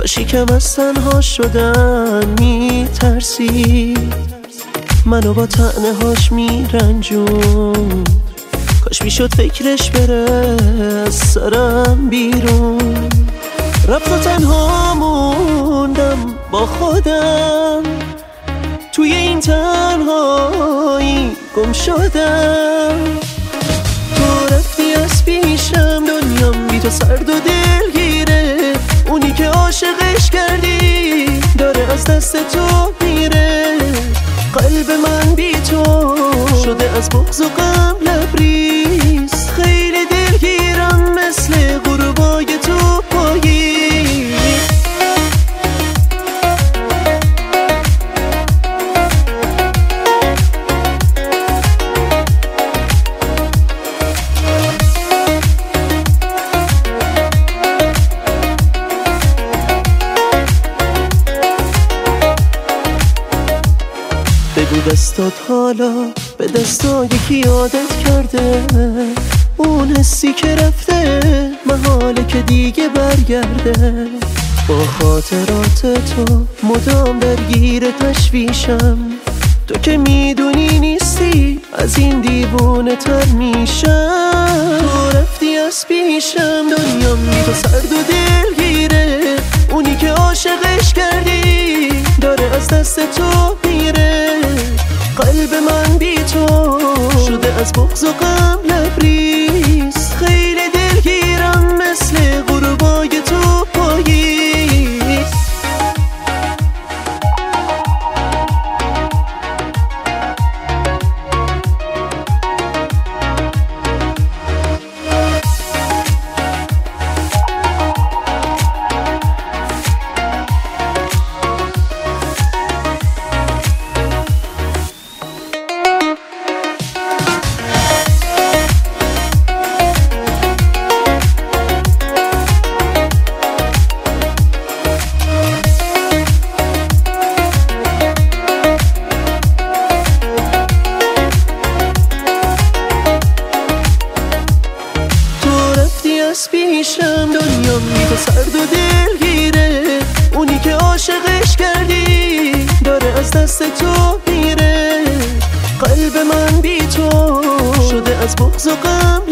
شکم از تنها شدن میترسی، منو با طعنه هاش میرنجون. کاش میشد فکرش بره از سرم بیرون. رفت و تنها موندم با خودم، توی این تنهایی گم شدم. تو رفتی از پیشم، دنیام بی تو سرد و دلگیره. اونی که عاشقش کردی داره از دست تو میره. قلب من بی تو شده از بغض و غم لبریز. خیلی دلگیرم مثل غروبای تو پایی. بگو دستات حالا به دستای کی عادت کرده. اون حسی که رفته محاله که دیگه برگرده. با خاطرات تو مدام درگیر تشویشم. تو که میدونی نیستی از این دیوونه تر میشم. تو رفتی از پیشم، دنیام بی تو سرد و دلگیره. اونی که عاشقش کردی داره از دست تو میره. قلب من بی تو شده از بغض و غم لبریز. خیلی دلگیرم مثل غروبای تو پاییز. از پیشم، دنیام بی تو سرد و دلگیره. اونی که عاشقش کردی داره از دست تو میره. قلب من بی تو شده از بغض و غم